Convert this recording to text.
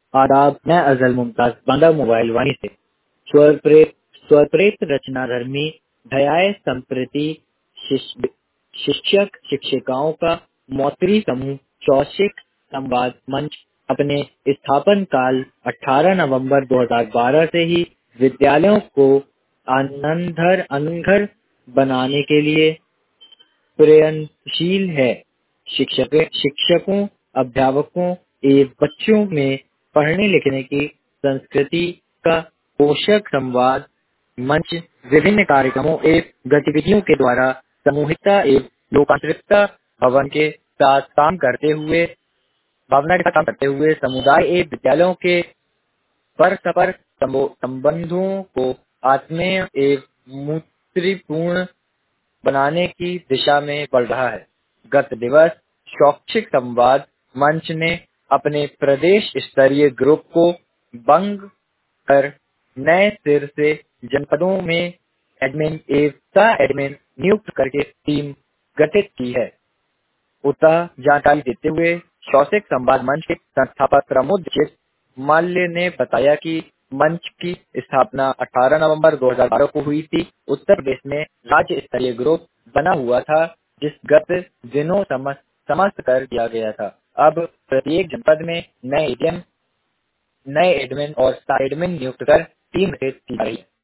आदाब, मैं अजल मुमताज बांदा मोबाइल वाणी से स्वप्रेत रचनाधर्मी भयाए संप्रति शिक्षक शिक्षिकाओं का मौतरी समूह शैक्षिक संवाद मंच अपने स्थापन काल 18 नवंबर 2012 से ही विद्यालयों को आनंदघर बनाने के लिए प्रयत्नशील है। शिक्षकों, अध्यापकों एवं बच्चों में पढ़ने लिखने की संस्कृति का पोषक संवाद मंच विभिन्न कार्यक्रमों एवं गतिविधियों के द्वारा सामूहिकता एवं लोकांतरिकता भावना के साथ काम करते हुए समुदाय एवं विद्यालयों के परस्पर संबंधों को आत्मीय एवं मैत्रीपूर्ण बनाने की दिशा में बढ़ रहा है। गत दिवस शैक्षिक संवाद मंच ने अपने प्रदेश स्तरीय ग्रुप को भंग कर नए सिर से जनपदों में एडमिन एवं सह एडमिन नियुक्त करके टीम गठित की है। उतना जानकारी देते हुए शैक्षिक संवाद मंच के संस्थापक प्रमोद दीक्षित माल्य ने बताया कि मंच की स्थापना 18 नवंबर 2012 को हुई थी। उत्तर प्रदेश में राज्य स्तरीय ग्रुप बना हुआ था, जिस गत दिनों समाप्त कर दिया गया था। अब प्रत्येक जनपद में नए एडमिन और सह एडमिन नियुक्त कर टीम गठित की जा रही है।